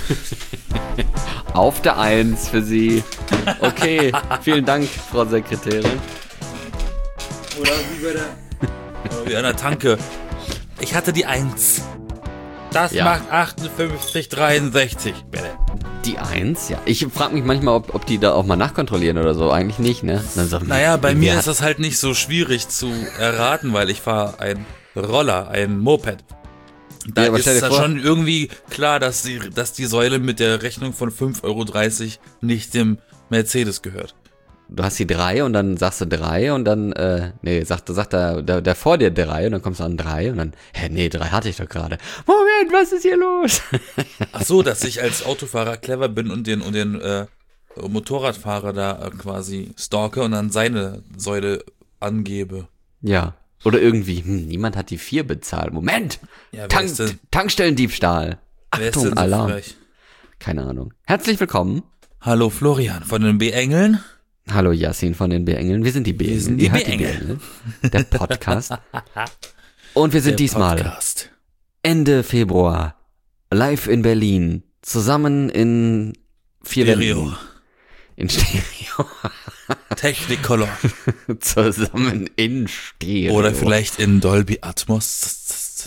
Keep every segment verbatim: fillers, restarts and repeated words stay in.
Auf der Eins für Sie. Okay, vielen Dank, Frau Sekretärin. Oder wie bei der... Oder wie an der Tanke. Ich hatte die Eins. Das ja. macht achtundfünfzig dreiundsechzig, bitte. Die Eins, ja. Ich frage mich manchmal, ob, ob die da auch mal nachkontrollieren oder so. Eigentlich nicht, ne? So, naja, bei mir ist das halt nicht so schwierig zu erraten, weil ich fahre ein Roller, ein Moped. Da ja, ist es ja schon irgendwie klar, dass die, dass die Säule mit der Rechnung von fünf Euro dreißig nicht dem Mercedes gehört. Du hast die drei und dann sagst du drei und dann, äh, nee, sagt, sagt der, der, der vor dir drei und dann kommst du an drei und dann, hä, nee, drei hatte ich doch gerade. Moment, was ist hier los? Ach so, dass ich als Autofahrer clever bin und den, und den äh, Motorradfahrer da äh, quasi stalke und dann seine Säule angebe. Ja, oder irgendwie, hm, niemand hat die vier bezahlt. Moment, ja, Tank, Tankstellendiebstahl. Wer ist Achtung, denn so Alarm. frech? Keine Ahnung. Herzlich willkommen. Hallo Florian von den B-Engeln. Hallo Yassin von den B-Engeln. Wir sind die B-Engel. Wir sind die B-Engel. Der Podcast. Und wir sind Der diesmal Podcast. Ende Februar live in Berlin. Zusammen in vier Stereo. Wänden. In Stereo. Technicolor. Zusammen in Stereo. Oder vielleicht in Dolby Atmos.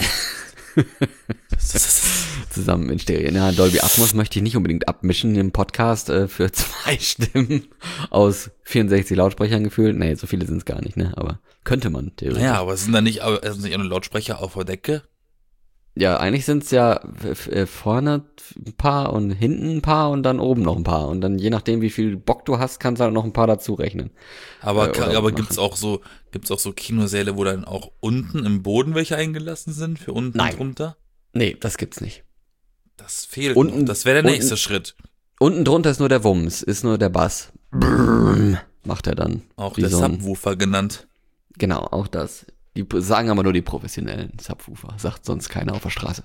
Zusammen in Stereo. Na, Dolby Atmos möchte ich nicht unbedingt abmischen im Podcast äh, für zwei Stimmen aus vierundsechzig Lautsprechern gefühlt. Nee, so viele sind es gar nicht, ne? Aber könnte man theoretisch. Ja, aber sind da nicht, sind nicht auch Lautsprecher auf der Decke? Ja, eigentlich sind es ja f- f- vorne ein paar und hinten ein paar und dann oben noch ein paar. Und dann je nachdem, wie viel Bock du hast, kannst du halt noch ein paar dazu rechnen. Aber, Äh, kann, oder aber machen. gibt's auch so, gibt's auch so Kinosäle, wo dann auch unten im Boden welche eingelassen sind, für unten Nein. drunter? Nee, das gibt's nicht. Das fehlt Unten- noch. Das wäre der unten- nächste Schritt. Unten drunter ist nur der Wumms, ist nur der Bass. Brrrm, macht er dann. Auch Wie der so ein- Subwoofer genannt. Genau, auch das. Die sagen aber nur die professionellen Subwoofer. Sagt sonst keiner auf der Straße.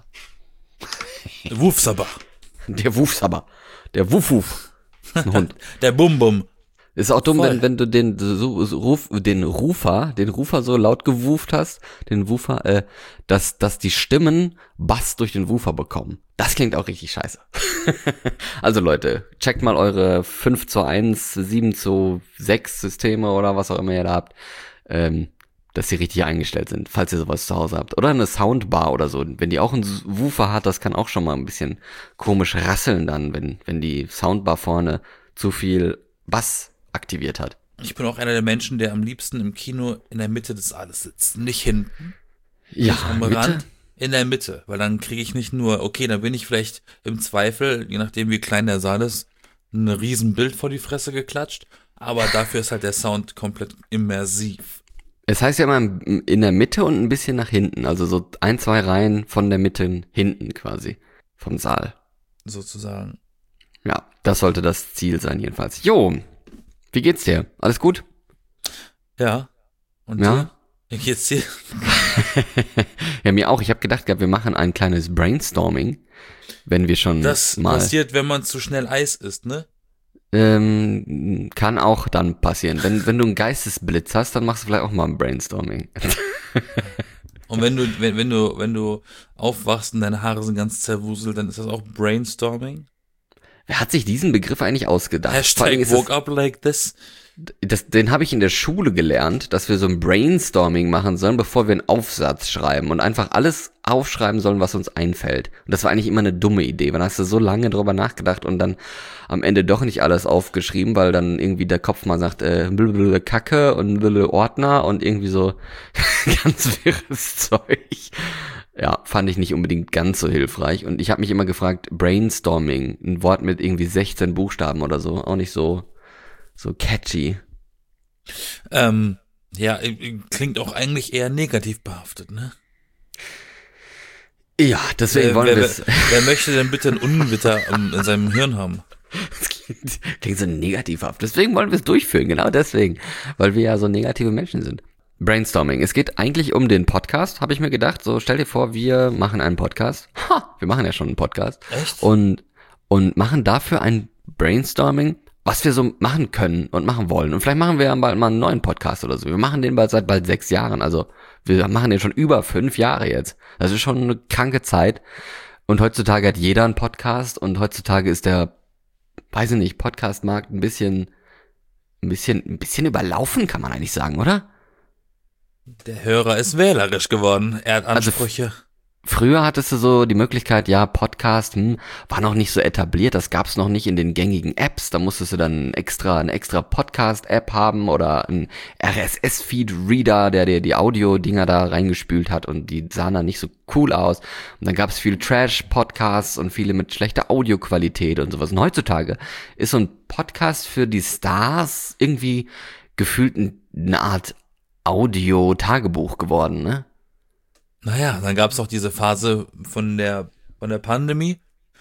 Wufsaber. Der Wufsaber. Der Wuf-Wuf. Ein Hund. Der Bum-Bum. Ist auch dumm, Voll. wenn, wenn du den, so, so, Ruf, den Rufer, den Rufer so laut gewuft hast, den Woofer, äh, dass, dass die Stimmen Bass durch den Woofer bekommen. Das klingt auch richtig scheiße. Also Leute, checkt mal eure fünf zu eins, sieben zu sechs Systeme oder was auch immer ihr da habt, ähm, dass sie richtig eingestellt sind, falls ihr sowas zu Hause habt. Oder eine Soundbar oder so. Wenn die auch einen Woofer hat, das kann auch schon mal ein bisschen komisch rasseln dann, wenn, wenn die Soundbar vorne zu viel Bass aktiviert hat. Ich bin auch einer der Menschen, der am liebsten im Kino in der Mitte des Saales sitzt. Nicht hinten, Ja, nicht am Mitte? Rand, in der Mitte. Weil dann kriege ich nicht nur, okay, dann bin ich vielleicht im Zweifel, je nachdem wie klein der Saal ist, ein riesen Bild vor die Fresse geklatscht. Aber dafür ist halt der Sound komplett immersiv. Es heißt ja immer in der Mitte und ein bisschen nach hinten. Also so ein, zwei Reihen von der Mitte hinten quasi. Vom Saal. Sozusagen. Ja, das sollte das Ziel sein jedenfalls. Jo, wie geht's dir? Alles gut? Ja. Und Ja? dir? Wie geht's dir? Ja, mir auch. Ich habe gedacht, gehabt, wir machen ein kleines Brainstorming, wenn wir schon Das mal... passiert, wenn man zu schnell Eis isst, ne? Ähm, kann auch dann passieren. Wenn, wenn du einen Geistesblitz hast, dann machst du vielleicht auch mal ein Brainstorming. Und wenn du, wenn, wenn du, wenn du aufwachst und deine Haare sind ganz zerwuselt, dann ist das auch Brainstorming? Wer hat sich diesen Begriff eigentlich ausgedacht? Vor allen Dingen Hashtag ist woke up like this. Das, den habe ich in der Schule gelernt, dass wir so ein Brainstorming machen sollen, bevor wir einen Aufsatz schreiben und einfach alles aufschreiben sollen, was uns einfällt. Und das war eigentlich immer eine dumme Idee, weil dann hast du so lange drüber nachgedacht und dann am Ende doch nicht alles aufgeschrieben, weil dann irgendwie der Kopf mal sagt, äh, blablabla Kacke und blablabla Ordner und irgendwie so ganz wirres Zeug. Ja, fand ich nicht unbedingt ganz so hilfreich. Und ich habe mich immer gefragt, Brainstorming, ein Wort mit irgendwie sechzehn Buchstaben oder so, auch nicht so so catchy. Ähm, ja, klingt auch eigentlich eher negativ behaftet, ne? Ja, deswegen Wer, wollen wer, wir wer, es. wer möchte denn bitte ein Ungewitter um, in seinem Hirn haben? Das klingt, klingt so negativhaft. Deswegen wollen wir es durchführen, genau deswegen. Weil wir ja so negative Menschen sind. Brainstorming. Es geht eigentlich um den Podcast, habe ich mir gedacht. So, stell dir vor, wir machen einen Podcast. Ha, wir machen ja schon einen Podcast. Echt? Und, und machen dafür ein Brainstorming, was wir so machen können und machen wollen. Und vielleicht machen wir ja bald mal einen neuen Podcast oder so. Wir machen den bald seit bald sechs Jahren. Also wir machen den schon über fünf Jahre jetzt. Das ist schon eine kranke Zeit. Und heutzutage hat jeder einen Podcast und heutzutage ist der, weiß ich nicht, Podcast-Markt ein bisschen, ein bisschen, ein bisschen überlaufen, kann man eigentlich sagen, oder? Der Hörer ist wählerisch geworden. Er hat Ansprüche. Also, früher hattest du so die Möglichkeit, ja, Podcast, hm, war noch nicht so etabliert, das gab's noch nicht in den gängigen Apps, da musstest du dann extra, eine extra Podcast-App haben oder ein R S S-Feed-Reader, der dir die Audio-Dinger da reingespült hat und die sahen dann nicht so cool aus. Und dann gab's viele Trash-Podcasts und viele mit schlechter Audioqualität und sowas. Und heutzutage ist so ein Podcast für die Stars irgendwie gefühlt eine Art Audio-Tagebuch geworden, ne? Naja, dann gab es auch diese Phase von der von der Pandemie,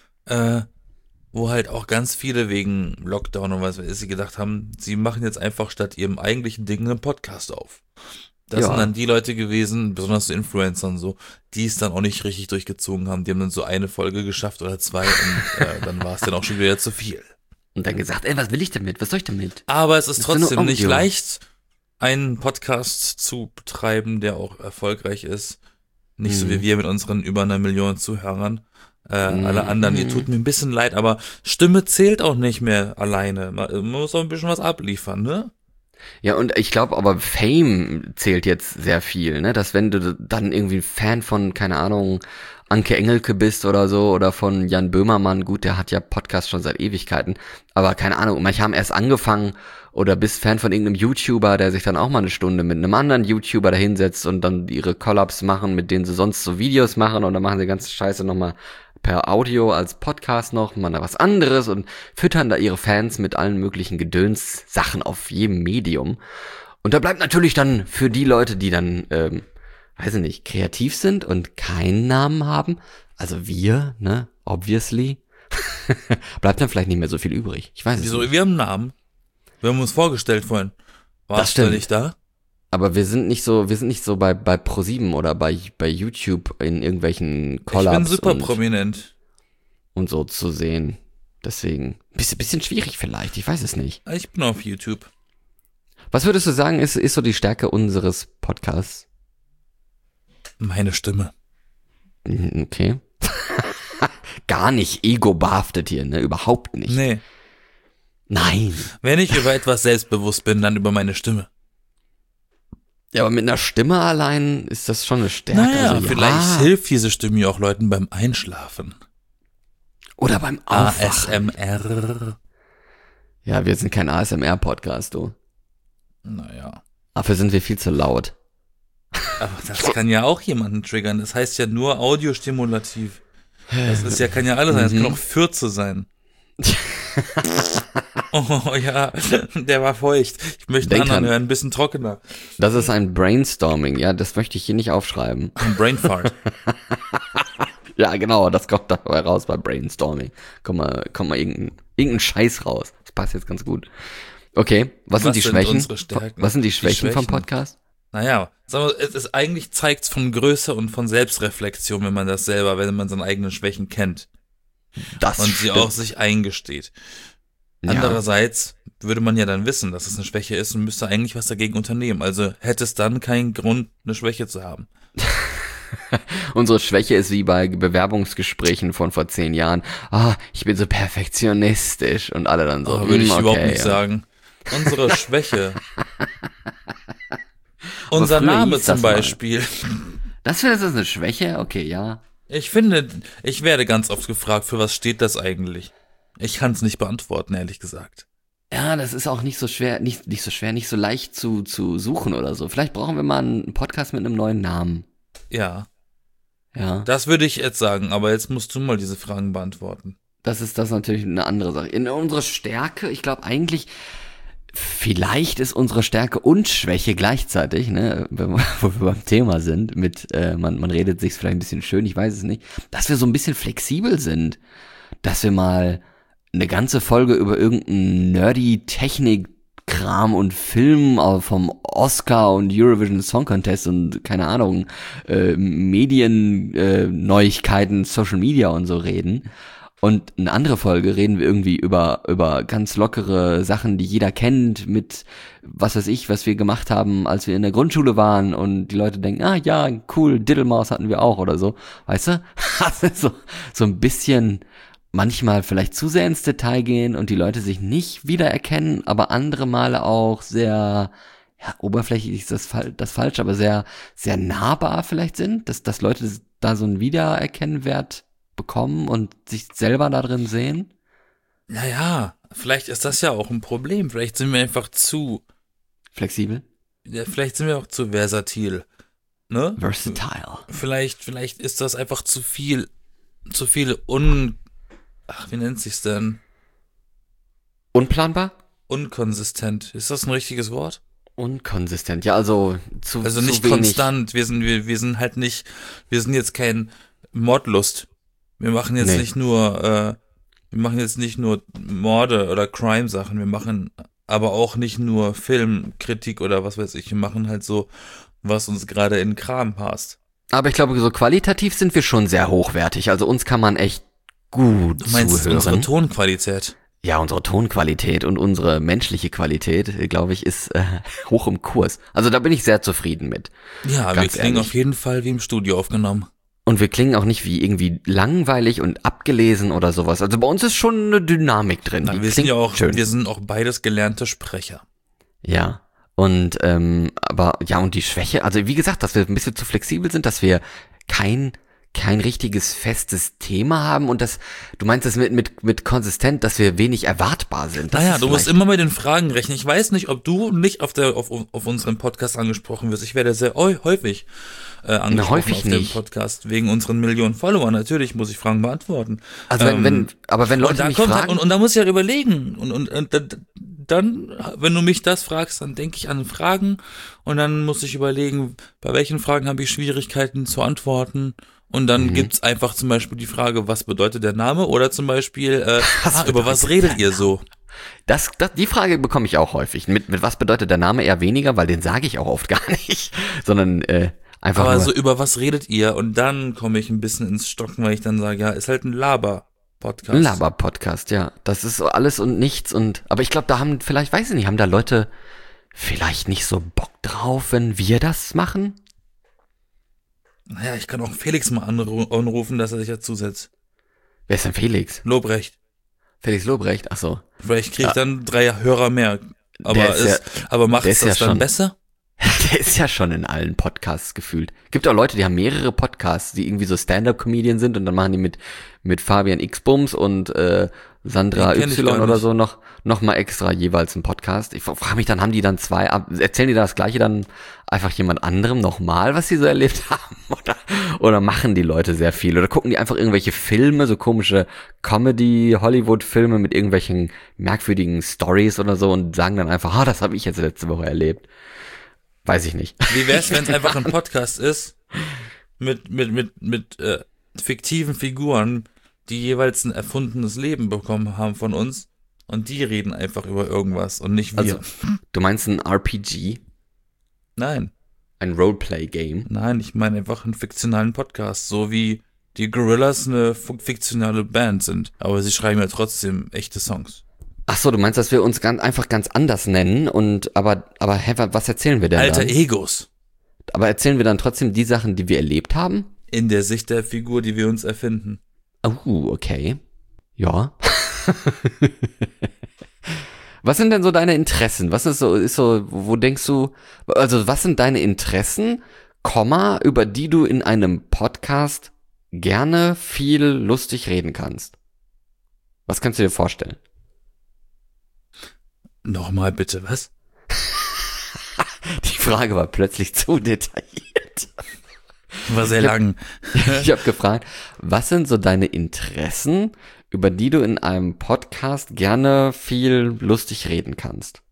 äh, wo halt auch ganz viele wegen Lockdown und was weiß ich sie gedacht haben, sie machen jetzt einfach statt ihrem eigentlichen Ding einen Podcast auf. Das ja. sind dann die Leute gewesen, besonders so Influencer und so, die es dann auch nicht richtig durchgezogen haben. Die haben dann so eine Folge geschafft oder zwei und äh, dann war es dann auch schon wieder zu viel. Und dann gesagt, ey, was will ich damit? Was soll ich damit? Aber es ist trotzdem nicht leicht, einen Podcast zu betreiben, der auch erfolgreich ist. Nicht so wie wir mit unseren über einer Million Zuhörern. Äh, mhm. Alle anderen, die tut mir ein bisschen leid, aber Stimme zählt auch nicht mehr alleine. Man muss auch ein bisschen was abliefern, ne? Ja, und ich glaube aber Fame zählt jetzt sehr viel, ne? Dass wenn du dann irgendwie Fan von, keine Ahnung, Anke Engelke bist oder so oder von Jan Böhmermann, gut, der hat ja Podcast schon seit Ewigkeiten, aber keine Ahnung, manche haben erst angefangen oder bist Fan von irgendeinem YouTuber, der sich dann auch mal eine Stunde mit einem anderen YouTuber da hinsetzt und dann ihre Collabs machen, mit denen sie sonst so Videos machen und dann machen sie die ganze Scheiße nochmal per Audio als Podcast noch, machen da was anderes und füttern da ihre Fans mit allen möglichen Gedöns-Sachen auf jedem Medium. Und da bleibt natürlich dann für die Leute, die dann, ähm, weiß ich nicht, kreativ sind und keinen Namen haben, also wir, ne, obviously, bleibt dann vielleicht nicht mehr so viel übrig. Ich weiß es Wieso? nicht. Wir haben einen Namen. Wir haben uns vorgestellt vorhin. Warst du nicht da? Aber wir sind nicht so, wir sind nicht so bei, bei ProSieben oder bei, bei YouTube in irgendwelchen Collabs. Ich bin super und, prominent. Und so zu sehen. Deswegen, bisschen, bisschen schwierig vielleicht, ich weiß es nicht. Ich bin auf YouTube. Was würdest du sagen, ist, ist so die Stärke unseres Podcasts? Meine Stimme. Okay. Gar nicht ego-behaftet hier, ne? Überhaupt nicht. Nee. Nein. Wenn ich über etwas selbstbewusst bin, dann über meine Stimme. Ja, aber mit einer Stimme allein ist das schon eine Stärke. Naja, also, ja. vielleicht hilft diese Stimme ja auch Leuten beim Einschlafen. Oder beim Aufwachen. A S M R. Ja, wir sind kein A S M R-Podcast, du. Naja. Dafür sind wir viel zu laut. Aber das kann ja auch jemanden triggern. Das heißt ja nur audiostimulativ. Das ist ja, kann ja alles sein. Das kann auch Fürze sein. Oh ja, der war feucht. Ich möchte einen anderen hören, ein bisschen trockener. Das ist ein Brainstorming, ja, das möchte ich hier nicht aufschreiben. Ein Brainfart. Ja, genau, das kommt dabei raus bei Brainstorming. Komm mal, komm mal irgendein, irgendein Scheiß raus. Das passt jetzt ganz gut. Okay, was, was sind die sind Schwächen? Was sind die Schwächen, die Schwächen vom Podcast? Naja, sagen wir, es ist eigentlich zeigt's von Größe und von Selbstreflexion, wenn man das selber, wenn man seine eigenen Schwächen kennt. Das und sie auch sich eingesteht. Ja. Andererseits würde man ja dann wissen, dass es eine Schwäche ist und müsste eigentlich was dagegen unternehmen. Also hätte es dann keinen Grund, eine Schwäche zu haben. Unsere Schwäche ist wie bei Bewerbungsgesprächen von vor zehn Jahren. Ah, ich bin so perfektionistisch und alle dann so. Oh, würde ich okay, überhaupt nicht ja. sagen. Unsere Schwäche. Unser Name zum Beispiel. Das findest du eine Schwäche? Okay, ja. Ich finde, ich werde ganz oft gefragt, für was steht das eigentlich? Ich kann es nicht beantworten, ehrlich gesagt. Ja, das ist auch nicht so schwer, nicht, nicht so schwer, nicht so leicht zu, zu suchen oder so. Vielleicht brauchen wir mal einen Podcast mit einem neuen Namen. Ja. Ja. Das würde ich jetzt sagen, aber jetzt musst du mal diese Fragen beantworten. Das ist das natürlich eine andere Sache. In unserer Stärke, ich glaube eigentlich, vielleicht ist unsere Stärke und Schwäche gleichzeitig, ne, wo wir beim Thema sind, mit, äh, man, man redet sich's vielleicht ein bisschen schön, ich weiß es nicht, dass wir so ein bisschen flexibel sind, dass wir mal eine ganze Folge über irgendeinen nerdy Technik-Kram und Film vom Oscar und Eurovision Song Contest und keine Ahnung, äh, Medien, äh, Neuigkeiten, Social Media und so reden. Und eine andere Folge reden wir irgendwie über, über ganz lockere Sachen, die jeder kennt, mit was weiß ich, was wir gemacht haben, als wir in der Grundschule waren und die Leute denken, ah ja, cool, Diddlemaus hatten wir auch oder so. Weißt du? so, so ein bisschen manchmal vielleicht zu sehr ins Detail gehen und die Leute sich nicht wiedererkennen, aber andere Male auch sehr, ja, oberflächlich ist das, das falsch, aber sehr, sehr nahbar vielleicht sind, dass, dass Leute da so einen Wiedererkennwert bekommen und sich selber da drin sehen? Naja, vielleicht ist das ja auch ein Problem. Vielleicht sind wir einfach zu flexibel. Ja, vielleicht sind wir auch zu versatil. Ne? Versatile. Vielleicht, vielleicht ist das einfach zu viel, zu viel un... Ach, wie nennt sich's denn? Unplanbar? Unkonsistent. Ist das ein richtiges Wort? Unkonsistent, ja, also zu Also nicht zu wenig. Konstant. Wir sind, wir, wir sind halt nicht, wir sind jetzt kein Mordlust. Wir machen jetzt nee. nicht nur, äh, wir machen jetzt nicht nur Morde oder Crime-Sachen, wir machen aber auch nicht nur Filmkritik oder was weiß ich, wir machen halt so, was uns gerade in den Kram passt. Aber ich glaube, so qualitativ sind wir schon sehr hochwertig, also uns kann man echt gut du meinst zuhören. Unsere Tonqualität? Ja, unsere Tonqualität und unsere menschliche Qualität, glaube ich, ist äh, hoch im Kurs. Also da bin ich sehr zufrieden mit. Ja, wir klingen ehrlich. Auf jeden Fall wie im Studio aufgenommen. Und wir klingen auch nicht wie irgendwie langweilig und abgelesen oder sowas. Also bei uns ist schon eine Dynamik drin. Na, wir sind ja auch, schön. Wir sind auch beides gelernte Sprecher. Ja. Und ähm, aber ja, und die Schwäche, also wie gesagt, dass wir ein bisschen zu flexibel sind, dass wir kein kein richtiges festes Thema haben und das, du meinst das mit mit mit konsistent, dass wir wenig erwartbar sind. Das naja, du musst immer mit den Fragen rechnen. Ich weiß nicht, ob du nicht auf der auf auf unserem Podcast angesprochen wirst. Ich werde sehr häufig äh, angesprochen Na, häufig auf nicht. dem Podcast wegen unseren Millionen Follower. Natürlich muss ich Fragen beantworten. Also wenn, ähm, wenn aber wenn Leute mich kommt, fragen und, und da muss ich halt überlegen und und, und dann, wenn du mich das fragst, dann denke ich an Fragen und dann muss ich überlegen, bei welchen Fragen habe ich Schwierigkeiten zu antworten. Und dann mhm. gibt's einfach zum Beispiel die Frage, was bedeutet der Name? Oder zum Beispiel, äh, ah, über was redet ihr so? Das, das, die Frage bekomme ich auch häufig. Mit, mit was bedeutet der Name eher weniger, weil den sage ich auch oft gar nicht. Sondern äh, einfach Aber nur, so, über was redet ihr? Und dann komme ich ein bisschen ins Stocken, weil ich dann sage, ja, ist halt ein Laber-Podcast. Ein Laber-Podcast, ja. Das ist so alles und nichts. Und aber ich glaube, da haben, vielleicht, weiß ich nicht, haben da Leute vielleicht nicht so Bock drauf, wenn wir das machen? Naja, ich kann auch Felix mal anrufen, dass er sich dazu setzt. Wer ist denn Felix? Lobrecht. Felix Lobrecht, ach so. Vielleicht krieg ich ja. dann drei Hörer mehr. Aber, ist, ist, ja, aber macht es das ja dann schon, besser? Der ist ja schon in allen Podcasts gefühlt. Gibt auch Leute, die haben mehrere Podcasts, die irgendwie so Stand-Up-Comedian sind und dann machen die mit mit Fabian X-Bums und äh, Sandra Y oder so noch noch mal extra jeweils einen Podcast. Ich frage mich dann, haben die dann zwei, erzählen die das Gleiche dann einfach jemand anderem nochmal, was sie so erlebt haben? Oder, oder machen die Leute sehr viel? Oder gucken die einfach irgendwelche Filme, so komische Comedy-Hollywood-Filme mit irgendwelchen merkwürdigen Stories oder so und sagen dann einfach, ah, das habe ich jetzt letzte Woche erlebt. Weiß ich nicht. Wie wär's, wenn es einfach ein Podcast ist mit mit mit mit äh, fiktiven Figuren, die jeweils ein erfundenes Leben bekommen haben von uns und die reden einfach über irgendwas und nicht wir. Also, du meinst ein R P G? Nein. Ein Roleplay-Game? Nein, ich meine einfach einen fiktionalen Podcast, so wie die Gorillaz eine fiktionale Band sind, aber sie schreiben ja trotzdem echte Songs. Ach so, du meinst, dass wir uns ganz, einfach ganz anders nennen und aber aber hä, was erzählen wir denn Alter dann? Egos. Aber erzählen wir dann trotzdem die Sachen, die wir erlebt haben? In der Sicht der Figur, die wir uns erfinden. Oh, okay. Ja. Was sind denn so deine Interessen? Was ist so, ist so, wo denkst du, also was sind deine Interessen, Komma, über die du in einem Podcast gerne viel lustig reden kannst? Was kannst du dir vorstellen? Nochmal bitte, was? Die Frage war plötzlich zu detailliert. War sehr ich lang. Hab, ich habe gefragt, was sind so deine Interessen, über die du in einem Podcast gerne viel lustig reden kannst?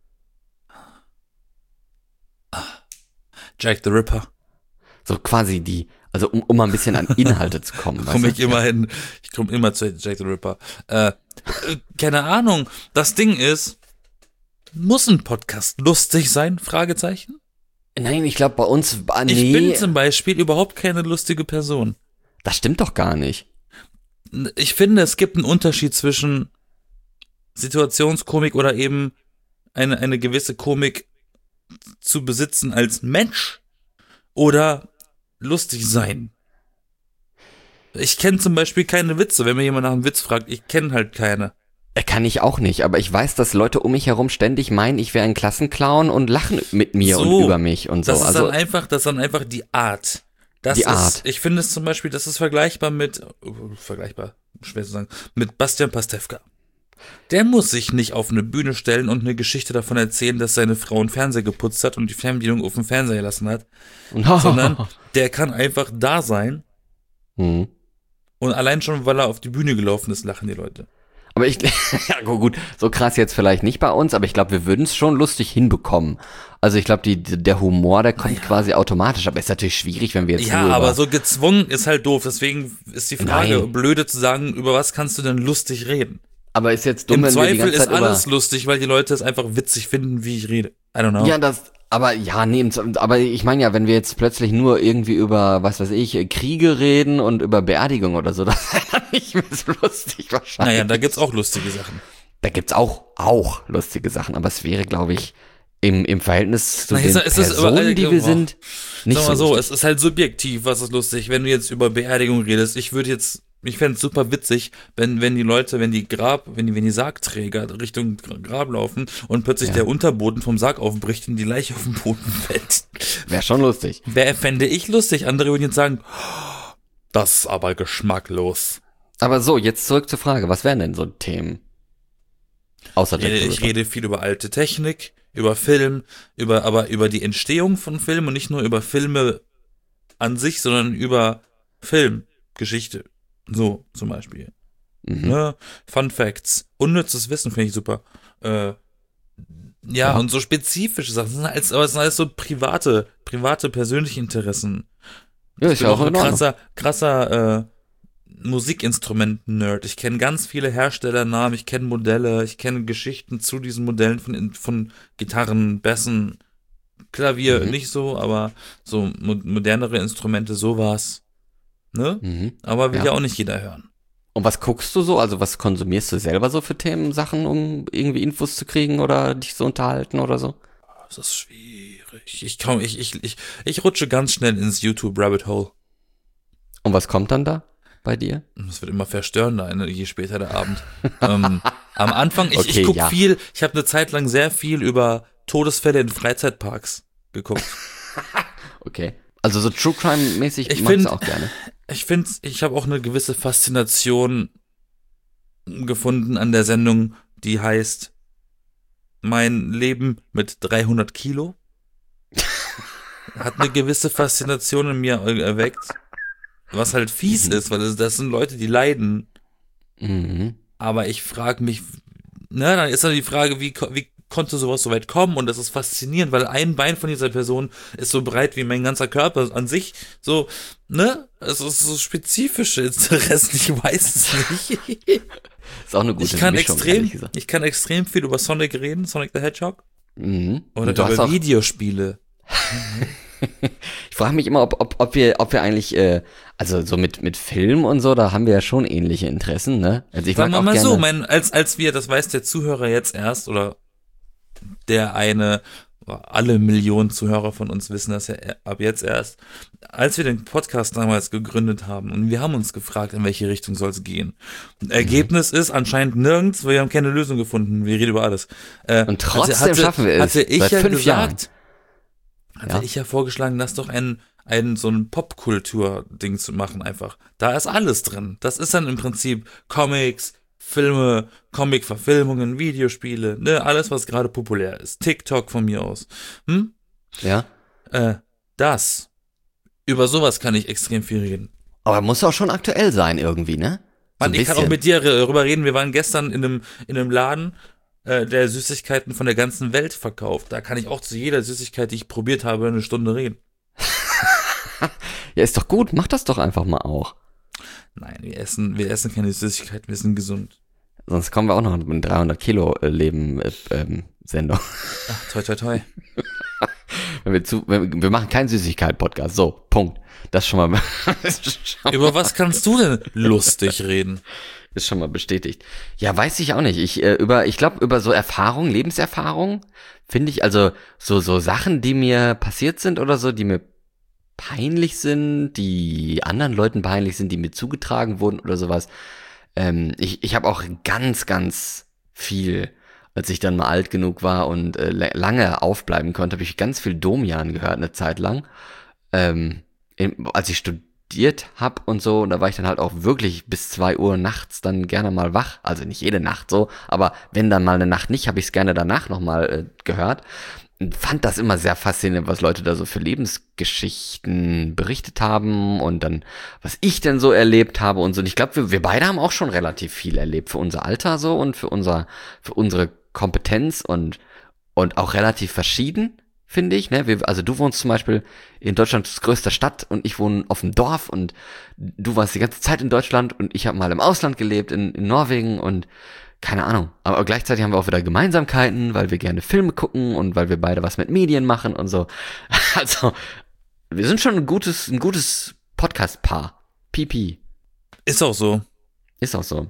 Jack the Ripper. So quasi die, also um, um mal ein bisschen an Inhalte zu kommen. Komme ich immer hin, ich komme immer zu Jack the Ripper. Äh, keine Ahnung, das Ding ist, muss ein Podcast lustig sein? Fragezeichen? Nein, ich glaube bei uns, ah, nee. Ich bin zum Beispiel überhaupt keine lustige Person. Das stimmt doch gar nicht. ich finde, es gibt einen Unterschied zwischen Situationskomik oder eben eine, eine gewisse Komik zu besitzen als Mensch oder lustig sein. Ich kenne zum Beispiel keine Witze. Wenn mir jemand nach einem Witz fragt, ich kenne halt keine. Kann ich auch nicht, aber ich weiß, dass Leute um mich herum ständig meinen, ich wäre ein Klassenclown und lachen mit mir so, und über mich und so. Das ist also, dann einfach, das ist dann einfach die Art. Das die ist, Art. Ich finde es zum Beispiel, das ist vergleichbar mit, uh, vergleichbar, schwer zu sagen, mit Bastian Pastewka. Der muss sich nicht auf eine Bühne stellen und eine Geschichte davon erzählen, dass seine Frau einen Fernseher geputzt hat und die Fernbedienung auf dem Fernseher gelassen hat, sondern der kann einfach da sein hm. und allein schon, weil er auf die Bühne gelaufen ist, lachen die Leute. Aber ich, ja gut, so krass jetzt vielleicht nicht bei uns, aber ich glaube, wir würden es schon lustig hinbekommen. Also ich glaube, die, der Humor, der kommt naja. quasi automatisch, aber ist natürlich schwierig, wenn wir jetzt Ja, aber so gezwungen ist halt doof, deswegen ist die Frage, Nein. blöde zu sagen, über was kannst du denn lustig reden? Aber ist jetzt dumm, Im wenn Zweifel wir die ganze Zeit ist alles über lustig, weil die Leute es einfach witzig finden, wie ich rede. I don't know. Ja, das, aber ja, nee, aber ich meine ja, wenn wir jetzt plötzlich nur irgendwie über, was weiß ich, Kriege reden und über Beerdigung oder so, das wäre dann nicht mehr so lustig wahrscheinlich. Naja, da gibt's auch lustige Sachen. Da gibt's auch, auch lustige Sachen, aber es wäre, glaube ich, im, im Verhältnis zu Na, den ist, ist Personen, aber, die wir sind, nicht Sag mal so so, lustig. es ist halt subjektiv, was ist lustig, wenn du jetzt über Beerdigung redest. Ich würde jetzt, ich fände es super witzig, wenn, wenn die Leute, wenn die Grab, wenn die, wenn die Sargträger Richtung Grab laufen und plötzlich Ja. der Unterboden vom Sarg aufbricht und die Leiche auf den Boden fällt. Wäre schon lustig. Wer fände ich lustig? Andere würden jetzt sagen, oh, das ist aber geschmacklos. Aber so, jetzt zurück zur Frage, was wären denn so Themen? Außer Ich rede, ich rede viel über alte Technik, über Film, über, aber über die Entstehung von Filmen und nicht nur über Filme an sich, sondern über Filmgeschichte. So, zum Beispiel. Mhm. Ne? Fun Facts. Unnützes Wissen finde ich super. Äh, ja, Ja. und so spezifische Sachen. Das sind alles, aber es sind alles so private, private, persönliche Interessen. Ja, Ich ist bin ja auch auch ein in Ordnung. krasser, krasser äh, Musikinstrumenten-Nerd. Ich kenne ganz viele Herstellernamen, ich kenne Modelle, ich kenne Geschichten zu diesen Modellen von, von Gitarren, Bässen, Klavier, Mhm. nicht so, aber so mo- modernere Instrumente, sowas. Ne? Mhm. Aber will Ja. ja auch nicht jeder hören. Und was guckst du so? Also was konsumierst du selber so für Themen, Sachen, um irgendwie Infos zu kriegen oder dich zu unterhalten oder so? Das ist schwierig. Ich, kaum, ich, ich, ich, ich rutsche ganz schnell ins YouTube-Rabbit-Hole. Und was kommt dann da bei dir? Es wird immer verstörender, ne, je später der Abend. ähm, am Anfang, ich, Okay, ich gucke ja. viel, ich habe eine Zeit lang sehr viel über Todesfälle in Freizeitparks geguckt. Okay. Also so True Crime-mäßig Ich magst find- du auch gerne. Ich finde, ich habe auch eine gewisse Faszination gefunden an der Sendung, die heißt Mein Leben mit dreihundert Kilo. Hat eine gewisse Faszination in mir erweckt, was halt fies Mhm. ist, weil das, das sind Leute, die leiden. Mhm. Aber ich frage mich, ne, dann ist dann die Frage, wie, ko- wie konnte sowas so weit kommen? Und das ist faszinierend, weil ein Bein von dieser Person ist so breit wie mein ganzer Körper an sich. So, ne? Es ist so spezifische Interessen, ich weiß es nicht. Ist auch eine gute Ich kann Mischung, extrem, ehrlich gesagt. ich kann extrem viel über Sonic reden, Sonic the Hedgehog. Mhm. Oder Und du hast über auch, Videospiele. ich frage mich immer, ob, ob, ob wir, ob wir eigentlich, äh, also so mit, mit Film und so, da haben wir ja schon ähnliche Interessen, ne? Also ich Sagen mag wir auch mal gerne, so, mein, als, als wir, das weiß der Zuhörer jetzt erst, oder der eine, alle Millionen Zuhörer von uns wissen das ja ab jetzt erst, als wir den Podcast damals gegründet haben und wir haben uns gefragt, in welche Richtung soll es gehen. Und Ergebnis ist anscheinend nirgends, wir haben keine Lösung gefunden, wir reden über alles. Äh, Und trotzdem hatte, schaffen wir es. Hatte ich Seit ja fünf gesagt, hatte Ja. ich ja vorgeschlagen, lass doch ein, ein so ein Popkultur-Ding zu machen einfach. Da ist alles drin. Das ist dann im Prinzip Comics, Filme, Comic-Verfilmungen, Videospiele, ne, alles, was gerade populär ist. TikTok von mir aus. Hm? ja. Äh, das. Über sowas kann ich extrem viel reden. Aber muss auch schon aktuell sein irgendwie, ne? So Mann, ein ich kann auch bisschen. mit dir darüber reden. Wir waren gestern in einem, in einem Laden, äh, der Süßigkeiten von der ganzen Welt verkauft. Da kann ich auch zu jeder Süßigkeit, die ich probiert habe, eine Stunde reden. Ja, ist doch gut, mach das doch einfach mal auch. Nein, wir essen, wir essen keine Süßigkeiten, wir sind gesund. Sonst kommen wir auch noch in eine dreihundert Kilo Leben äh, ähm, Sendung. Ach, toi, toi, toi. Wenn wir, zu, wenn, wir machen keinen Süßigkeit-Podcast. So, Punkt. Das ist schon mal. Ist schon Über was kannst du denn lustig reden? Ist schon mal bestätigt. Ja, weiß ich auch nicht. Ich äh, über, ich glaube über so Erfahrungen, Lebenserfahrungen finde ich also so so Sachen, die mir passiert sind oder so, die mir peinlich sind, die anderen Leuten peinlich sind, die mir zugetragen wurden oder sowas. Ähm, ich ich habe auch ganz ganz viel, als ich dann mal alt genug war und äh, lange aufbleiben konnte, habe ich ganz viel Domian gehört eine Zeit lang. Ähm, in, als ich studiert hab und so, und da war ich dann halt auch wirklich bis zwei Uhr nachts dann gerne mal wach, also nicht jede Nacht so, aber wenn dann mal eine Nacht nicht, habe ich es gerne danach nochmal äh, gehört und fand das immer sehr faszinierend, was Leute da so für Lebensgeschichten berichtet haben und dann, was ich denn so erlebt habe und so, und ich glaube, wir, wir beide haben auch schon relativ viel erlebt für unser Alter so und für unser, für unsere Kompetenz und, und auch relativ verschieden, finde ich, ne? Wir, also du wohnst zum Beispiel in Deutschlands größter Stadt und ich wohne auf dem Dorf und du warst die ganze Zeit in Deutschland und ich habe mal im Ausland gelebt, in, in Norwegen und keine Ahnung. Aber gleichzeitig haben wir auch wieder Gemeinsamkeiten, weil wir gerne Filme gucken und weil wir beide was mit Medien machen und so. Also, wir sind schon ein gutes, ein gutes Podcast-Paar. Pipi. Ist auch so. Ist auch so.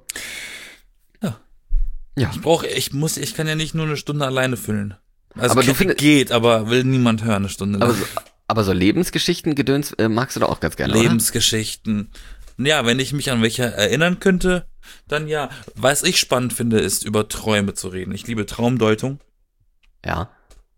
Ja. Ja. Ich brauche, ich muss, ich kann ja nicht nur eine Stunde alleine füllen. Also aber du findest, geht, aber will niemand hören eine Stunde lang. Aber so, aber so Lebensgeschichten, Gedöns, äh, magst du doch auch ganz gerne, Lebensgeschichten. Oder? Ja, wenn ich mich an welche erinnern könnte, dann ja. Was ich spannend finde, ist über Träume zu reden. Ich liebe Traumdeutung. Ja.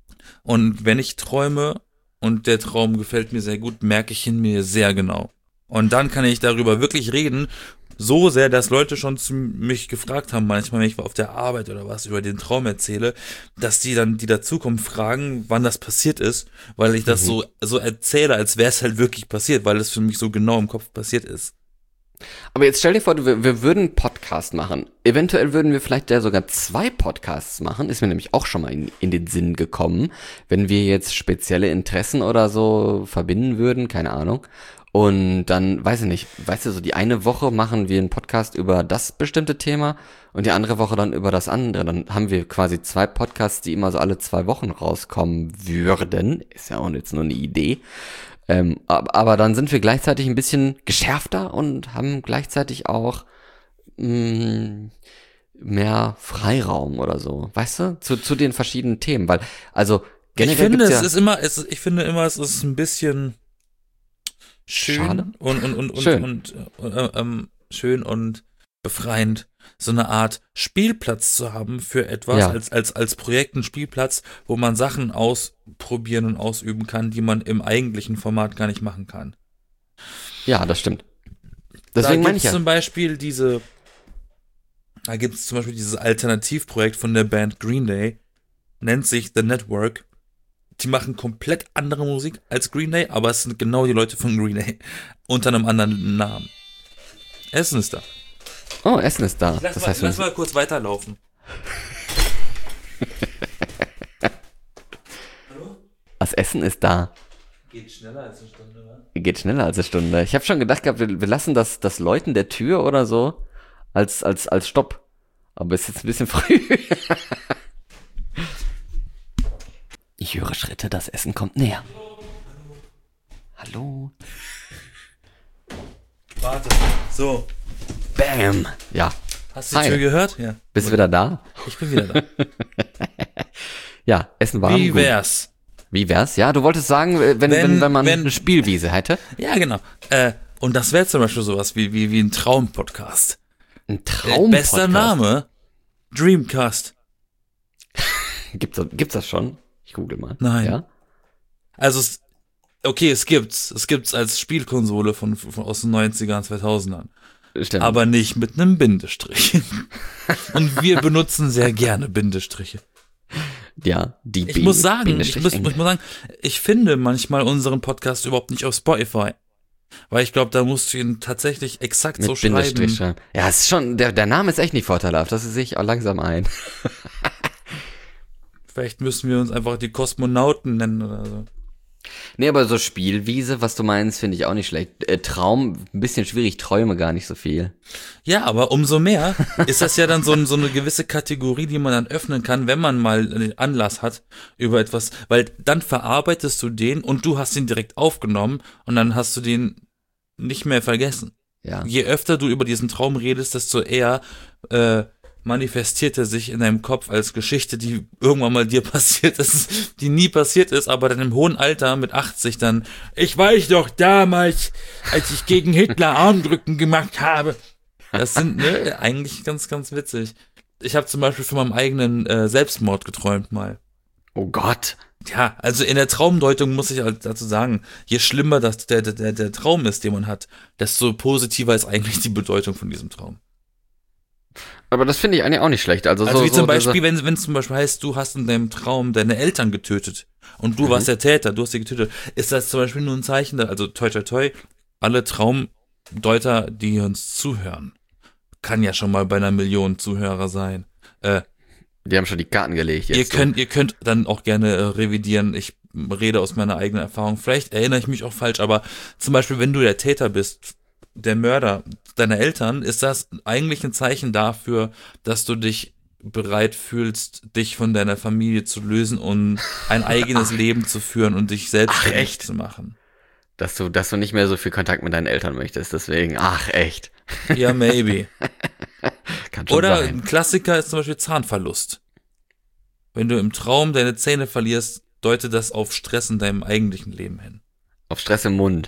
Und wenn ich träume und der Traum gefällt mir sehr gut, merke ich ihn mir sehr genau. Und dann kann ich darüber wirklich reden, so sehr, dass Leute schon zu mich gefragt haben, manchmal, wenn ich auf der Arbeit oder was über den Traum erzähle, dass die dann, die dazukommen, fragen, wann das passiert ist, weil ich das mhm. so, so erzähle, als wäre es halt wirklich passiert, weil es für mich so genau im Kopf passiert ist. Aber jetzt stell dir vor, wir, wir würden einen Podcast machen. Eventuell würden wir vielleicht ja sogar zwei Podcasts machen. Ist mir nämlich auch schon mal in, in den Sinn gekommen, wenn wir jetzt spezielle Interessen oder so verbinden würden, keine Ahnung. Und dann, weiß ich nicht, weißt du, so die eine Woche machen wir einen Podcast über das bestimmte Thema und die andere Woche dann über das andere. Dann haben wir quasi zwei Podcasts, die immer so alle zwei Wochen rauskommen würden. Ist ja auch jetzt nur eine Idee. Ähm, aber dann sind wir gleichzeitig ein bisschen geschärfter und haben gleichzeitig auch mh, mehr Freiraum oder so, weißt du, zu, zu den verschiedenen Themen. Weil, also generell ich finde, es ja ist immer, es, ich finde immer, es ist ein bisschen schön Schade. und und und und, schön. und, und äh, ähm, schön und befreiend, so eine Art Spielplatz zu haben für etwas, ja. als als als Projekt, ein Spielplatz, wo man Sachen ausprobieren und ausüben kann, die man im eigentlichen Format gar nicht machen kann. Ja, das stimmt. Deswegen da meine ich ja. Zum Beispiel diese, da gibt es zum Beispiel dieses Alternativprojekt von der Band Green Day, nennt sich The Network. Die machen komplett andere Musik als Green Day, aber es sind genau die Leute von Green Day. Unter einem anderen Namen. Essen ist da. Oh, Essen ist da. Lass, das mal, heißt, lass mal kurz weiterlaufen. Hallo? Das Essen ist da. Geht schneller als eine Stunde, oder? Geht schneller als eine Stunde. Ich habe schon gedacht gehabt, wir, wir lassen das, das Läuten der Tür oder so als, als, als Stopp. Aber es ist jetzt ein bisschen früh. Ich höre Schritte, das Essen kommt näher. Hallo? Warte. So. Bam. Ja. Hast du die Hi. Tür gehört? Ja. Bist du wieder da? Ich bin wieder da. Ja, Essen war Wie wär's? Gut. Wie wär's? Ja, du wolltest sagen, wenn, wenn, wenn, wenn man wenn, eine Spielwiese hätte. Ja, genau. Äh, und das wäre zum Beispiel sowas wie, wie, wie ein Traumpodcast. Ein Traumpodcast? Bester Name. Dreamcast. gibt's, gibt's das schon? Ich google mal. Nein. Ja? Also, es, okay, es gibt's. Es gibt's als Spielkonsole von, von aus den neunzigern, zweitausendern. Stimmt. Aber nicht mit einem Bindestrich. Und wir benutzen sehr gerne Bindestriche. Ja, die Ich B- muss sagen, ich muss, ich muss sagen, ich finde manchmal unseren Podcast überhaupt nicht auf Spotify. Weil ich glaube, da musst du ihn tatsächlich exakt mit so schreiben. schreiben. Ja, es ist schon, der, der Name ist echt nicht vorteilhaft. Das sehe ich auch langsam ein. Vielleicht müssen wir uns einfach die Kosmonauten nennen oder so. Nee, aber so Spielwiese, was du meinst, finde ich auch nicht schlecht. Äh, Traum, ein bisschen schwierig, träume gar nicht so viel. Ja, aber umso mehr ist das ja dann so, ein, so eine gewisse Kategorie, die man dann öffnen kann, wenn man mal einen Anlass hat über etwas, weil dann verarbeitest du den und du hast ihn direkt aufgenommen und dann hast du den nicht mehr vergessen. Ja. Je öfter du über diesen Traum redest, desto eher äh, manifestiert er sich in deinem Kopf als Geschichte, die irgendwann mal dir passiert ist, die nie passiert ist, aber dann im hohen Alter mit achtzig dann, ich weiß doch damals, als ich gegen Hitler Armdrücken gemacht habe. Das sind ne, eigentlich ganz, ganz witzig. Ich habe zum Beispiel von meinem eigenen äh, Selbstmord geträumt mal. Oh Gott. Ja, also in der Traumdeutung muss ich halt dazu sagen, je schlimmer das der, der, der Traum ist, den man hat, desto positiver ist eigentlich die Bedeutung von diesem Traum. Aber das finde ich eigentlich auch nicht schlecht. Also, also so, wie zum so Beispiel, wenn wenn es zum Beispiel heißt, du hast in deinem Traum deine Eltern getötet und du mhm. warst der Täter, du hast sie getötet, ist das zum Beispiel nur ein Zeichen, also toi toi toi, alle Traumdeuter, die uns zuhören, kann ja schon mal bei einer Million Zuhörer sein. Äh, die haben schon die Karten gelegt jetzt. Ihr könnt, ihr könnt dann auch gerne äh, revidieren, ich rede aus meiner eigenen Erfahrung, vielleicht erinnere ich mich auch falsch, aber zum Beispiel, wenn du der Täter bist, der Mörder deiner Eltern, ist das eigentlich ein Zeichen dafür, dass du dich bereit fühlst, dich von deiner Familie zu lösen und ein eigenes Leben zu führen und dich selbstständig zu machen. Dass du, dass du nicht mehr so viel Kontakt mit deinen Eltern möchtest, deswegen, ach echt. Ja, maybe. Kann schon Oder sein. Ein Klassiker ist zum Beispiel Zahnverlust. Wenn du im Traum deine Zähne verlierst, deutet das auf Stress in deinem eigentlichen Leben hin. Auf Stress im Mund.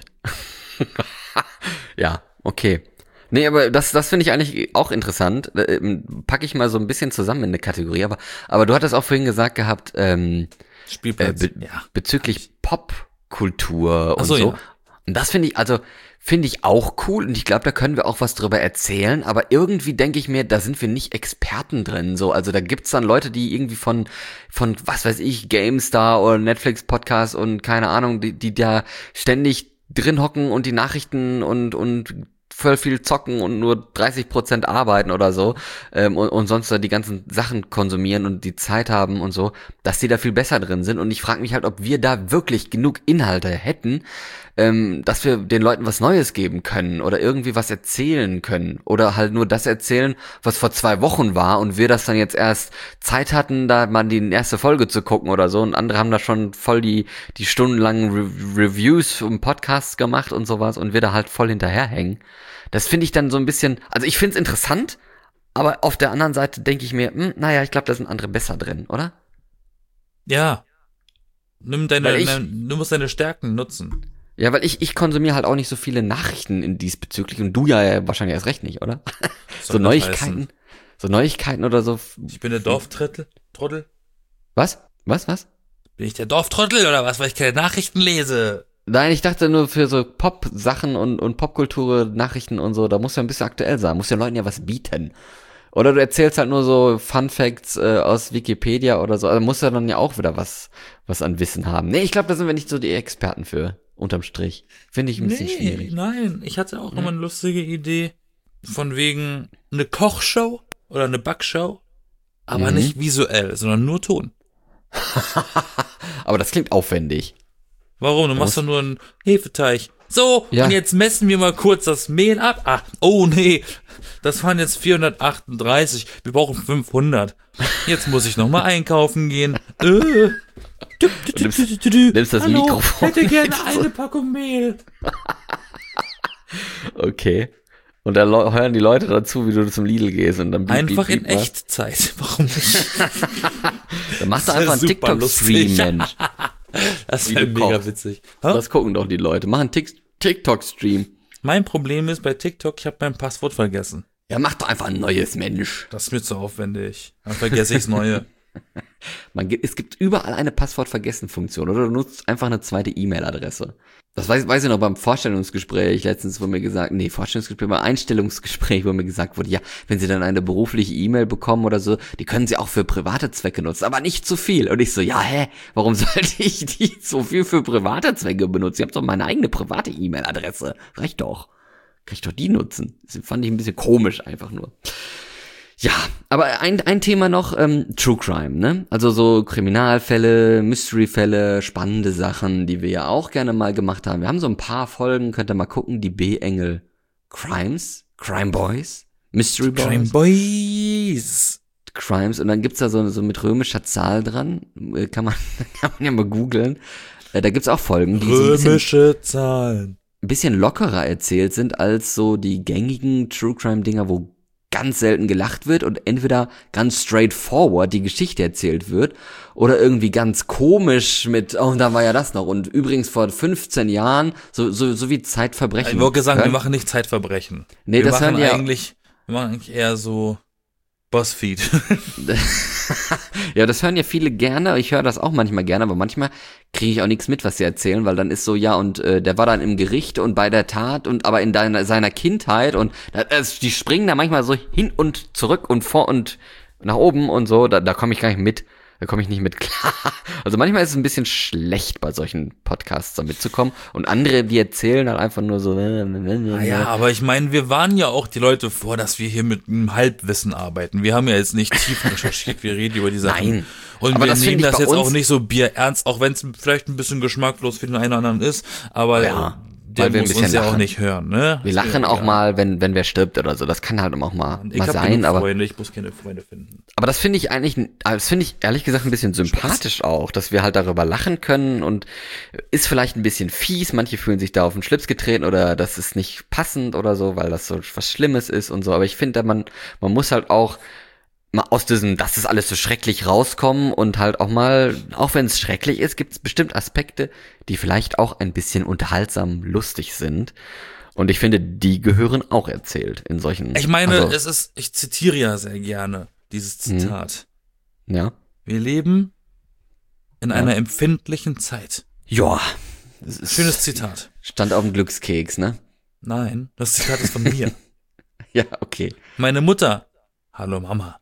Ja, okay. Nee, aber das, das finde ich eigentlich auch interessant. Packe ich mal so ein bisschen zusammen in eine Kategorie. Aber, aber du hattest auch vorhin gesagt gehabt, ähm, Spielplatz. Äh, be- ja. bezüglich Popkultur und Ach so, so. ja. Und das finde ich, also finde ich auch cool und ich glaube, da können wir auch was drüber erzählen, aber irgendwie denke ich mir, da sind wir nicht Experten drin, so, also da gibt's dann Leute, die irgendwie von, von, was weiß ich, GameStar oder Netflix-Podcast und keine Ahnung, die, die da ständig drin hocken und die Nachrichten und, und voll viel zocken und nur dreißig Prozent arbeiten oder so ähm, und, und sonst da die ganzen Sachen konsumieren und die Zeit haben und so, dass die da viel besser drin sind und ich frage mich halt, ob wir da wirklich genug Inhalte hätten, ähm, dass wir den Leuten was Neues geben können oder irgendwie was erzählen können oder halt nur das erzählen, was vor zwei Wochen war und wir das dann jetzt erst Zeit hatten, da mal die erste Folge zu gucken oder so und andere haben da schon voll die die stundenlangen Re- Reviews und Podcasts gemacht und sowas und wir da halt voll hinterherhängen. Das finde ich dann so ein bisschen, also ich finde es interessant, aber auf der anderen Seite denke ich mir, hm, naja, ich glaube, da sind andere besser drin, oder? Ja. Nimm deine, ich, ne, du musst deine Stärken nutzen. Ja, weil ich, ich konsumiere halt auch nicht so viele Nachrichten in diesbezüglich und du ja wahrscheinlich erst recht nicht, oder? So Neuigkeiten, so Neuigkeiten oder so. Ich bin der Dorftrottel, Trottel. Was? Was, was? Bin ich der Dorftrottel oder was, weil ich keine Nachrichten lese? Nein, ich dachte nur für so Pop-Sachen und, und Popkultur, Nachrichten und so, da muss ja ein bisschen aktuell sein, muss den Leuten ja was bieten. Oder du erzählst halt nur so Fun Facts äh, aus Wikipedia oder so, also muss ja dann ja auch wieder was, was an Wissen haben. Nee, ich glaube, da sind wir nicht so die Experten für, unterm Strich. Finde ich ein bisschen nee, schwierig. Nein, ich hatte auch hm. immer eine lustige Idee, von wegen eine Kochshow oder eine Backshow, aber mhm. nicht visuell, sondern nur Ton. Aber das klingt aufwendig. Warum? Du machst doch nur einen Hefeteig. So, ja. Und jetzt messen wir mal kurz das Mehl ab. Ah, oh nee, das waren jetzt vierhundertachtunddreißig. Wir brauchen fünfhundert. Jetzt muss ich nochmal einkaufen gehen. Äh. Du, du, du, nimmst, du, du, du. nimmst das Hallo, Mikrofon. Ich hätte gerne eine Packung Mehl. Okay. Und da hören die Leute dazu, wie du zum Lidl gehst und dann beep, einfach beep, beep, in was? Echtzeit. Warum nicht? Dann machst du einfach einen TikTok-Stream, Mensch. Das wäre mega kochst. Witzig. Huh? Das gucken doch die Leute. Mach einen TikTok-Stream. Mein Problem ist bei TikTok, ich habe mein Passwort vergessen. Ja, mach doch einfach ein neues, Mensch. Das ist mir zu aufwendig. Dann vergesse ich das Neue. Man, es gibt überall eine Passwort-Vergessen-Funktion oder du nutzt einfach eine zweite E-Mail-Adresse. Das weiß, weiß ich noch beim Vorstellungsgespräch letztens, wo mir gesagt, nee, Vorstellungsgespräch, beim Einstellungsgespräch, wo mir gesagt wurde, ja, wenn Sie dann eine berufliche E-Mail bekommen oder so, die können Sie auch für private Zwecke nutzen, aber nicht zu viel. Und ich so, ja, hä, warum sollte ich die so viel für private Zwecke benutzen? Ich habe doch meine eigene private E-Mail-Adresse. Reicht doch. Kann ich doch die nutzen. Das fand ich ein bisschen komisch einfach nur. Ja, aber ein, ein Thema noch, ähm, True Crime, ne? Also so Kriminalfälle, Mystery-Fälle, spannende Sachen, die wir ja auch gerne mal gemacht haben. Wir haben so ein paar Folgen, könnt ihr mal gucken, die B-Engel Crimes, Crime Boys, Mystery Boys. Crime Boys. Crimes, und dann gibt's da so, so mit römischer Zahl dran, kann man, kann man ja mal googeln. Äh, da gibt's auch Folgen, die Römische so ein bisschen, Zahlen. ein bisschen lockerer erzählt sind als so die gängigen True Crime Dinger, wo ganz selten gelacht wird und entweder ganz straightforward die Geschichte erzählt wird oder irgendwie ganz komisch mit, oh, da war ja das noch. Und übrigens vor fünfzehn Jahren, so, so, so wie Zeitverbrechen. Ich wollte sagen, wir machen nicht Zeitverbrechen. Nee, wir das machen hören ja eigentlich, wir machen eigentlich eher so Buzzfeed. Ja, das hören ja viele gerne. Ich höre das auch manchmal gerne, aber manchmal kriege ich auch nichts mit, was sie erzählen, weil dann ist so, ja, und äh, der war dann im Gericht und bei der Tat und aber in deiner, seiner Kindheit und das, die springen da manchmal so hin und zurück und vor und nach oben und so, da, da komme ich gar nicht mit. Da komme ich nicht mit klar. Also manchmal ist es ein bisschen schlecht, bei solchen Podcasts da mitzukommen. Und andere, die erzählen dann einfach nur so. Ah ja, aber ich meine, wir waren ja auch die Leute vor, dass wir hier mit einem Halbwissen arbeiten. Wir haben ja jetzt nicht tief recherchiert, wir reden über die Sachen. Nein. Und aber wir das nehmen das jetzt uns auch nicht so bierernst, auch wenn es vielleicht ein bisschen geschmacklos für den einen oder anderen ist. Aber ja. der Weil wir muss ein uns bisschen ja auch lachen. nicht hören, ne? Wir lachen auch mal, wenn wenn wer stirbt oder so. Das kann halt auch mal, ich mal hab sein. genug Aber Freunde, ich muss keine Freunde finden. Aber das finde ich eigentlich, das finde ich ehrlich gesagt ein bisschen sympathisch auch, dass wir halt darüber lachen können und ist vielleicht ein bisschen fies. Manche fühlen sich da auf den Schlips getreten oder das ist nicht passend oder so, weil das so was Schlimmes ist und so. Aber ich finde, man, man muss halt auch mal aus diesem, das ist alles so schrecklich rauskommen und halt auch mal, auch wenn es schrecklich ist, gibt es bestimmt Aspekte, die vielleicht auch ein bisschen unterhaltsam lustig sind. Und ich finde, die gehören auch erzählt in solchen. Ich meine, also, es ist, ich zitiere ja sehr gerne dieses Zitat. Ja. Wir leben in Ja. einer empfindlichen Zeit. Ja. Schönes Zitat. Stand auf dem Glückskeks, ne? Nein, das Zitat ist von mir. Ja, okay. Meine Mutter, hallo Mama.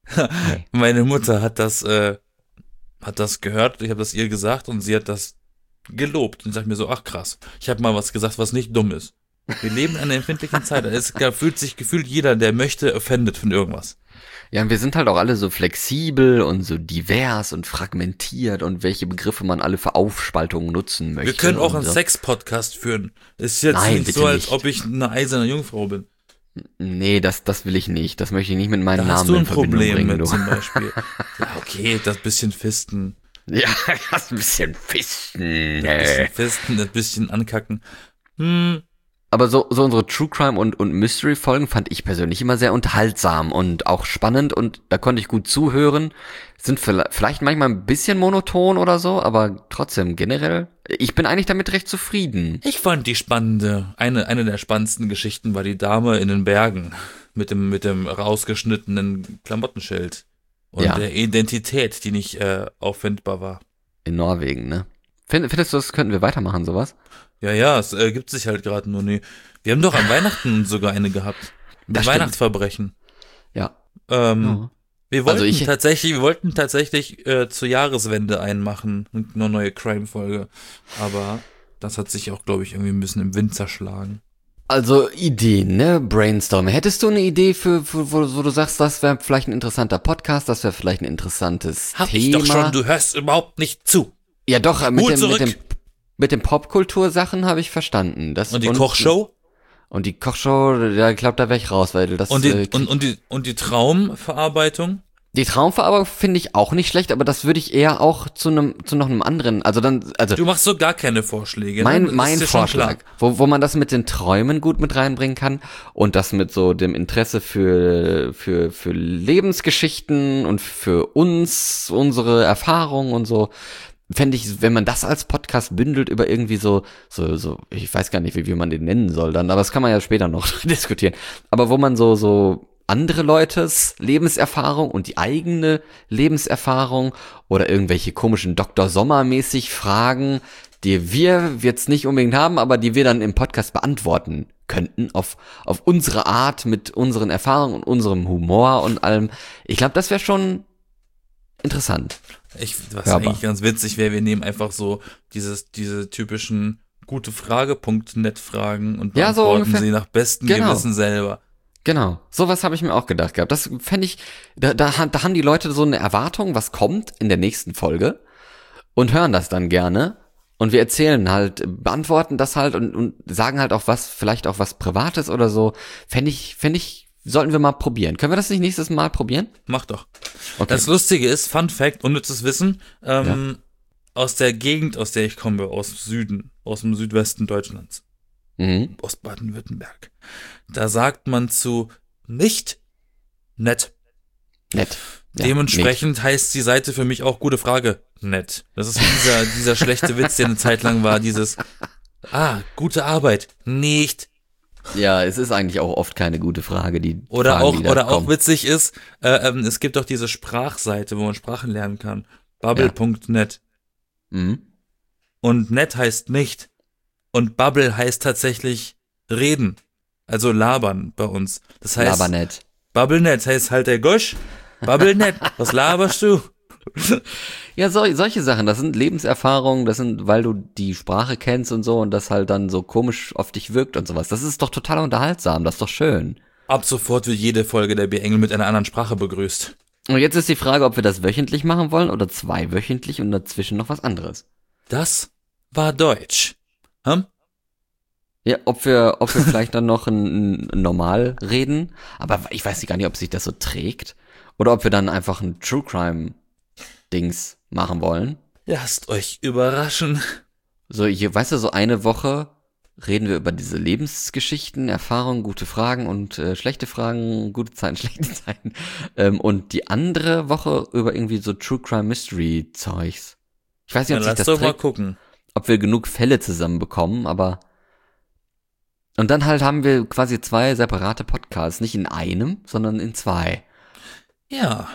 Meine Mutter hat das, äh, hat das gehört, ich habe das ihr gesagt und sie hat das gelobt und sagt mir so, ach krass, ich habe mal was gesagt, was nicht dumm ist. Wir leben in einer empfindlichen Zeit. Es fühlt sich gefühlt jeder, der möchte, offended von irgendwas. Ja, und wir sind halt auch alle so flexibel und so divers und fragmentiert und welche Begriffe man alle für Aufspaltungen nutzen möchte. Wir können auch einen so. Sex-Podcast führen. Ist jetzt Nein, nicht bitte so, als nicht. ob ich eine eiserne Jungfrau bin. Nee, das, das will ich nicht. Das möchte ich nicht mit meinem Da Namen hast du ein in Verbindung Problem bringen, mit du. zum Beispiel. Ja, okay, das bisschen Fisten. Ja, das ist ein bisschen Fisten. Das bisschen Nee. Fisten, das bisschen ankacken. Hm, Aber so, so unsere True Crime und, und Mystery-Folgen fand ich persönlich immer sehr unterhaltsam und auch spannend und da konnte ich gut zuhören. Sind vielleicht manchmal ein bisschen monoton oder so, aber trotzdem generell, ich bin eigentlich damit recht zufrieden. ich fand die spannende, eine, eine der spannendsten Geschichten war die Dame in den Bergen mit dem, mit dem rausgeschnittenen Klamottenschild und Ja. der Identität, die nicht äh, auffindbar war. In Norwegen, ne? Find, findest du, das könnten wir weitermachen, sowas? Ja, ja, es äh, gibt sich halt gerade nur nie. Wir haben doch an Weihnachten sogar eine gehabt. Mit Das stimmt. Weihnachtsverbrechen. Ja. Ähm, Ja. Wir wollten Also ich- tatsächlich, wir wollten tatsächlich äh, zur Jahreswende einen machen und eine neue Crime-Folge. Aber das hat sich auch, glaube ich, irgendwie ein bisschen im Wind zerschlagen. Also Ideen, ne? Brainstorm. Hättest du eine Idee für, für wo, wo du sagst, das wäre vielleicht ein interessanter Podcast, das wäre vielleicht ein interessantes Hab Thema? ich doch schon, du hörst überhaupt nicht zu. Ja, doch, äh, mit Hut dem, mit zurück. dem mit den Popkultursachen habe ich verstanden. Das, Und die Kochshow? Und die Kochshow, ja, ich glaube, da wäre ich raus, weil das Und die, äh, und, und die, und die Traumverarbeitung? die Traumverarbeitung finde ich auch nicht schlecht, aber das würde ich eher auch zu einem zu noch einem anderen, also dann also Du machst so gar keine Vorschläge. mein ne? Das mein ist dir schon Vorschlag, klar. wo wo man das mit den Träumen gut mit reinbringen kann und das mit so dem Interesse für für für Lebensgeschichten und für uns, unsere Erfahrungen und so. Fände ich, wenn man das als Podcast bündelt über irgendwie so, so, so, ich weiß gar nicht, wie, wie man den nennen soll dann, aber das kann man ja später noch diskutieren. Aber wo man so, so andere Leutes Lebenserfahrung und die eigene Lebenserfahrung oder irgendwelche komischen Doktor Sommer-mäßig Fragen, die wir jetzt nicht unbedingt haben, aber die wir dann im Podcast beantworten könnten, auf, auf unsere Art, mit unseren Erfahrungen und unserem Humor und allem. Ich glaube, das wäre schon interessant. Ich, was Hörbar. eigentlich ganz witzig wäre, wir nehmen einfach so dieses, diese typischen gute Frage, Punkt, net Fragen und Ja, so beantworten ungefähr. sie nach bestem Genau. Gewissen selber. Genau, sowas habe ich mir auch gedacht gehabt. Das fände ich, da, da, da haben die Leute so eine Erwartung, was kommt in der nächsten Folge und hören das dann gerne. Und wir erzählen halt, beantworten das halt und, und sagen halt auch was, vielleicht auch was Privates oder so. Fände ich, fände ich, sollten wir mal probieren. Können wir das nicht nächstes Mal probieren? Mach doch. Okay. Das Lustige ist, Fun Fact, unnützes Wissen, ähm, ja. aus der Gegend, aus der ich komme, aus dem Süden, aus dem Südwesten Deutschlands. Mhm. Aus Baden-Württemberg. Da sagt man zu nicht nett. Nett. Ja, Dementsprechend nicht. heißt die Seite für mich auch gute Frage nett. Das ist dieser, dieser schlechte Witz, der eine Zeit lang war, dieses ah, gute Arbeit, nicht. Ja, es ist eigentlich auch oft keine gute Frage, die Oder Fragen, auch die da oder kommen. auch witzig ist, äh, ähm, es gibt doch diese Sprachseite, wo man Sprachen lernen kann. Bubble Punkt net. Ja. Mhm. Und net heißt nicht. Und Bubble heißt tatsächlich reden. Also labern bei uns. Das heißt. Labernet. BubbleNet heißt halt der Gosch. BubbleNet, was laberst du? Ja, so, solche Sachen, das sind Lebenserfahrungen, das sind, weil du die Sprache kennst und so und das halt dann so komisch auf dich wirkt und sowas. Das ist doch total unterhaltsam, das ist doch schön. Ab sofort wird jede Folge der B-Engel mit einer anderen Sprache begrüßt. Und jetzt ist die Frage, ob wir das wöchentlich machen wollen oder zweiwöchentlich und dazwischen noch was anderes. Das war Deutsch. Hm? Ja, ob wir, ob wir vielleicht dann noch ein, ein normal reden, aber ich weiß gar nicht, ob sich das so trägt oder ob wir dann einfach ein True Crime Dings machen wollen. Lasst euch überraschen. So, hier, weißt du, so eine Woche reden wir über diese Lebensgeschichten, Erfahrungen, gute Fragen und äh, schlechte Fragen, gute Zeiten, schlechte Zeiten. Ähm, und die andere Woche über irgendwie so True Crime Mystery Zeugs. Ich weiß nicht, ob ja, sich das lass doch trägt, mal gucken. ob wir genug Fälle zusammenbekommen, aber und dann halt haben wir quasi zwei separate Podcasts, nicht in einem, sondern in zwei. Ja.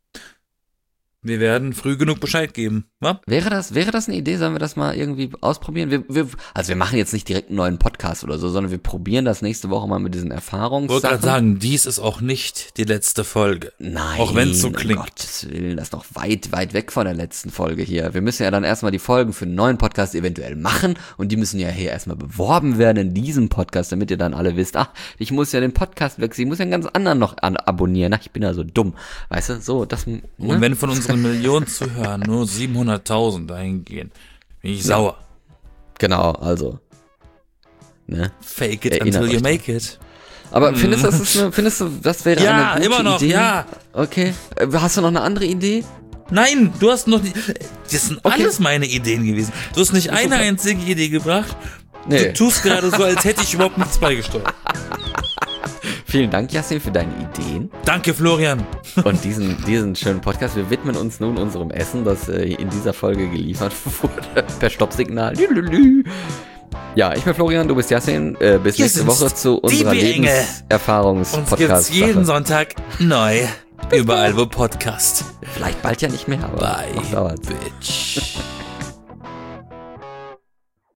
Wir werden früh genug Bescheid geben, wa? Wäre das, wäre das eine Idee? Sollen wir das mal irgendwie ausprobieren? Wir, wir, also wir machen jetzt nicht direkt einen neuen Podcast oder so, sondern wir probieren das nächste Woche mal mit diesen Erfahrungssachen. Ich wollte gerade sagen, dies ist auch nicht die letzte Folge. Nein. Auch wenn es so klingt. Um Gottes Willen, das ist noch weit, weit weg von der letzten Folge hier. Wir müssen ja dann erstmal die Folgen für einen neuen Podcast eventuell machen und die müssen ja hier erstmal beworben werden in diesem Podcast, damit ihr dann alle wisst, ach, ich muss ja den Podcast wechseln, ich muss ja einen ganz anderen noch an abonnieren. Ach, ich bin ja so dumm. Weißt du, so, das, ne? Und wenn von unseren Millionen Zuhörern nur siebenhunderttausend eingehen, bin ich sauer. Genau, also. Ne? Fake it Erinnert until you euch. make it. Aber findest du, das ist eine, findest du, das wäre Ja, eine gute immer noch, Idee? ja. Okay. Äh, Hast du noch eine andere Idee? Nein, du hast noch nicht. Das sind Okay. alles meine Ideen gewesen. Du hast nicht eine Super. einzige Idee gebracht. Nee. Du tust gerade so, als hätte ich überhaupt nichts beigesteuert. Vielen Dank, Yassin, für deine Ideen Danke, Florian. und diesen, diesen schönen Podcast. Wir widmen uns nun unserem Essen, das äh, in dieser Folge geliefert wurde, per Stoppsignal. Lülülü. Ja, ich bin Florian, du bist Yassin. Äh, bis Hier nächste sind's Woche zu unserer die B-Engel. Lebenserfahrungs-Podcast. Uns gibt's jeden Sonntag neu. Überall, wo Podcast. Vielleicht bald ja nicht mehr, aber Bye, noch dauert's. Bitch.